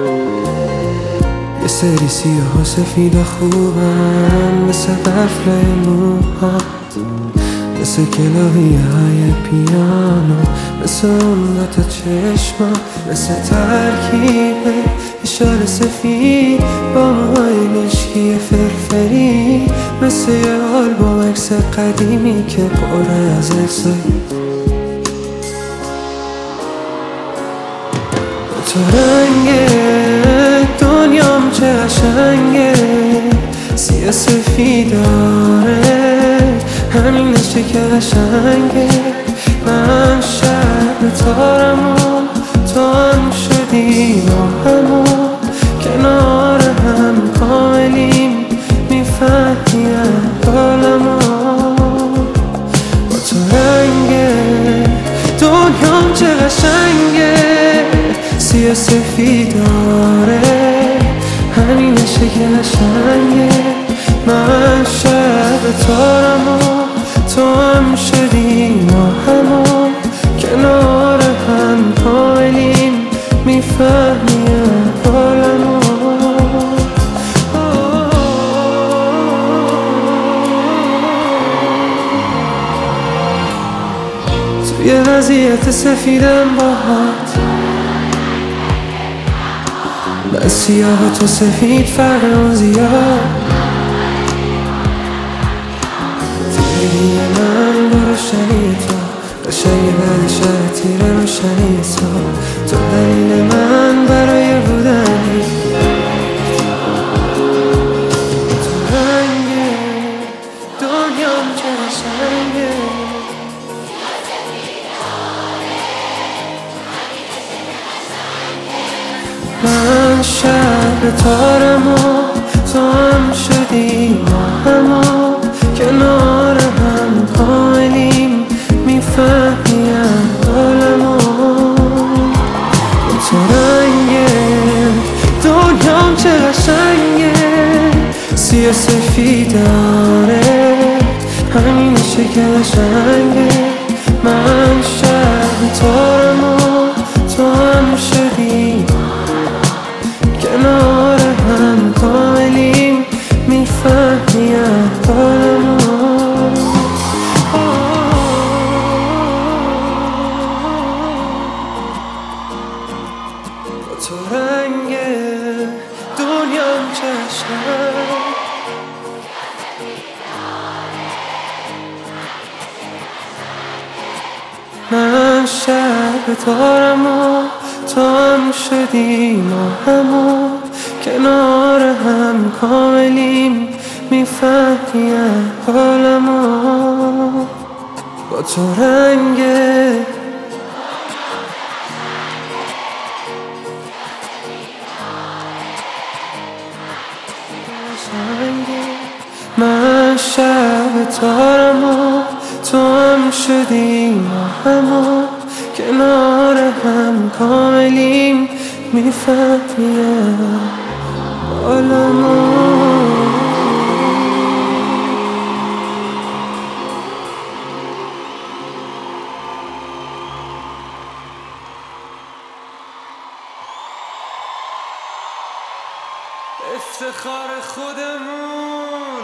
یه سری سیاه و سفید و خوبن، مثل قفله موهات، مثل کلاهی های پیانو، مثل اون دوتا چشما، مثل ترکیب اشاره سفید با موهای مشکی فرفری، مثل یه آلبوم عکس قدیمی که پر از عکسای تو رنگه. دنیام چه قشنگه، سیاه سفیداره، همینشه که قشنگه. من شب تارم و تو هم شدی ما همو، کنار هم کاملیم، میفهمی حالمو. با تو رنگه دنیام چه قشنگه، سیاه سفیداره، همینشه که قشنگه. من شب تارم و تو هم شدی ما همو، کنار هم کاملیم، میفهمی حالمو. توی وضعیت سفیدم باهات، من سیاه و تو سفید، فرق اون زیاد. تیرگی من با روشنی تو، قشنگ بعد شهر تیر روشنی تو دلیل من برای بودنی. تو رنگه دنیام چه قشنگه، من شب تارم و تو هم شدی ما همو، کنار هم کاملیم، میفهمی حالمو. تو رنگه دنیام چه قشنگه، سیاه سفیداره، همینشه که قشنگه. من شب تارم و تو هم شدی، کنار هم کاملیم، میفهمی حالمو. با تو رنگه دنیام چه قشنگ، من شب تارم و تو هم شدی ما همو، کنار هم کاملیم، میفهمی حالمو. با تو رنگه من شب تارم و تو هم شدی ما همو، کنار هم کاملیم، میفهمی حالمو. افتخار خودمون